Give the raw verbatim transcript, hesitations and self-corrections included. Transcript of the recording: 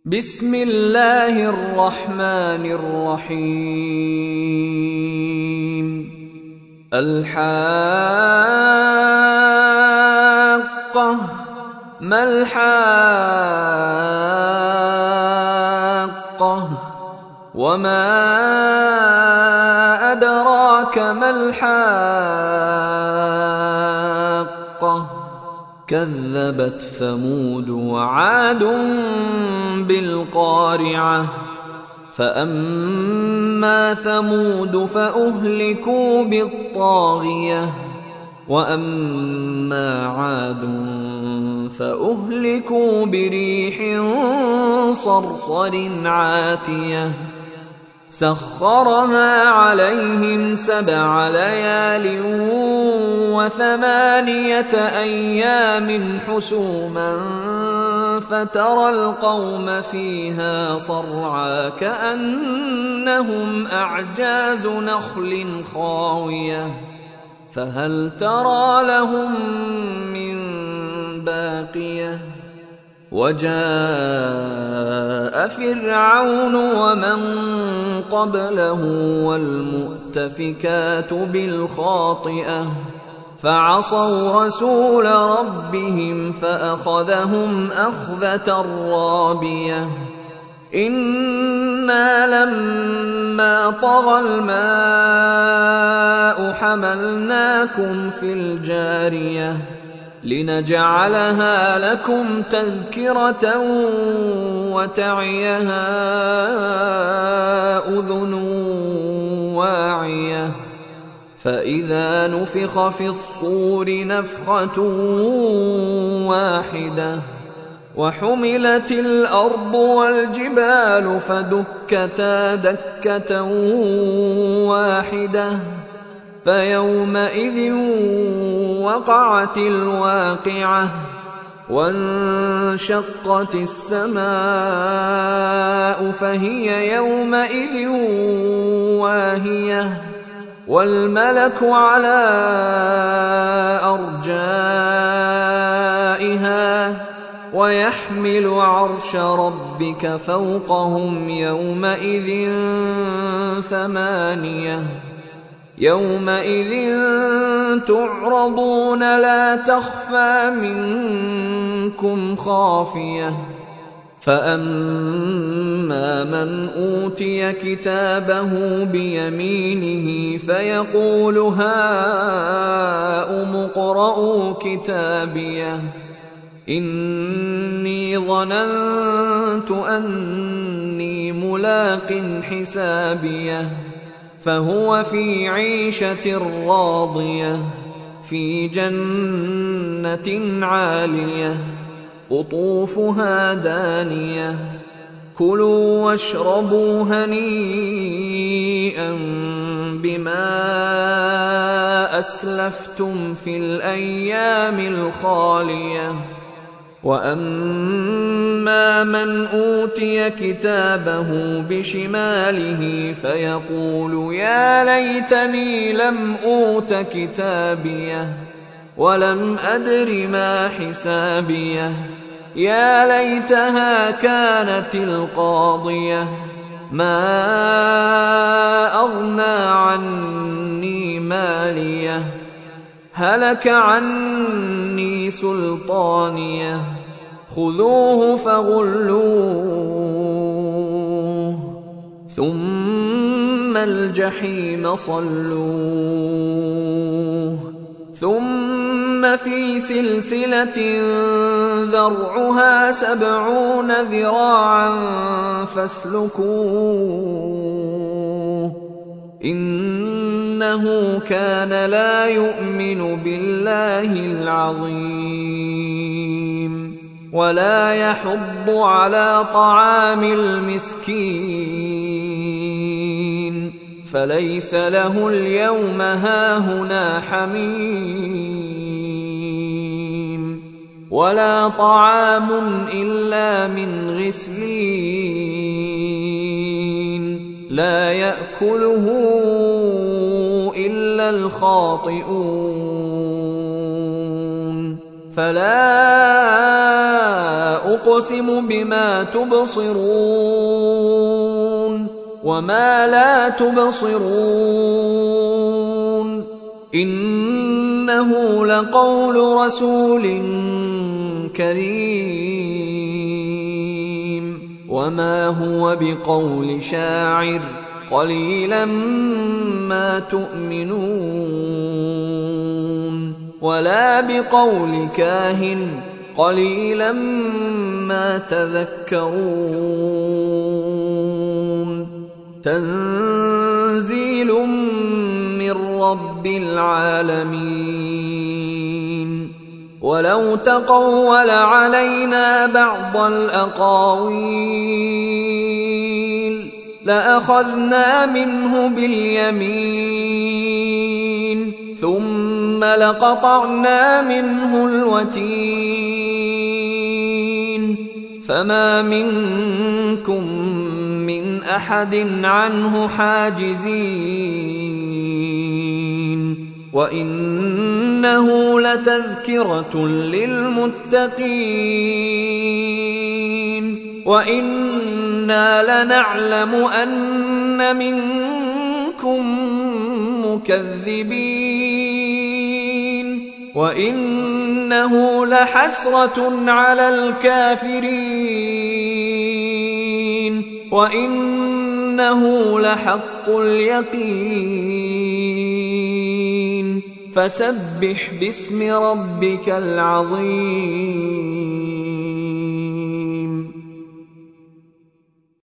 بسم الله الرحمن الرحيم. الحاقة ما الحاقة وما أدراك ما الحاقة كذبت ثمود وعاد بالقارعة فأما ثمود فأهلكوا بالطاغية وأما عاد فأهلكوا بريح صرصر عاتية سخرها عليهم سبع ليال وثمانية أيام حسوما فترى القوم فيها صرعى كأنهم أعجاز نخل خاوية فهل ترى لهم من باقية وجاء فرعون ومن قبله والمؤتفكات بالخاطئة فعصوا رسول ربهم فأخذهم أخذة رابية إنا لما طغى الماء حملناكم في الجارية لنجعلها لكم تذكرة وتعيها أذن واعية فإذا نفخ في الصور نفخة واحدة وحملت الأرض والجبال فدكتا دكة واحدة فيومئذ وقعت الواقعة وانشقت السماء فهي يومئذ واهية والملك على أرجائها ويحمل عرش ربك فوقهم يومئذ ثمانية يومئذ تعرضون لا تخفى منكم خافية فأما من أوتي كتابه بيمينه فيقول هاؤم اقرءوا كتابيه إني ظننت أني ملاق حسابيه فهو في عيشة راضية في جنة عالية قطوفها دانية كلوا واشربوا هنيئا بما أسلفتم في الأيام الخالية وأما من أوتي كتابه بشماله فيقول يا ليتني لم أوت كتابيه ولم أدر ما حسابيه يا ليتها كانت القاضية ما أغنى عني ماليه هلك عني سلطانيه خذوه فغلوه ثم الجحيم صلوه ثم في سلسلة ذرعها سبعون ذراعا فاسلكوه إنه كان لا يؤمن بالله العظيم ولا يحض على طعام المسكين فليس له اليوم هاهنا حميم ولا طعام إلا من غسلين لا يأكله إلا الخاطئون فلا أقسم بما تبصرون وما لا تبصرون إنه لقول رسول كريم وما هو بقول شاعر قليلا ما تؤمنون ولا بقول كاهن قليلا ما تذكرون تنزيل من رب العالمين ولو تقول علينا بعض الأقاويل لأخذنا منه باليمين ثم لقطعنا منه الوتين فما منكم من أحد عنه حاجزين وإنه لتذكرة للمتقين وإنا لنعلم أن منكم مكذبين وإنه لحسرة على الكافرين وإنه لحق اليقين فسبح باسم ربك العظيم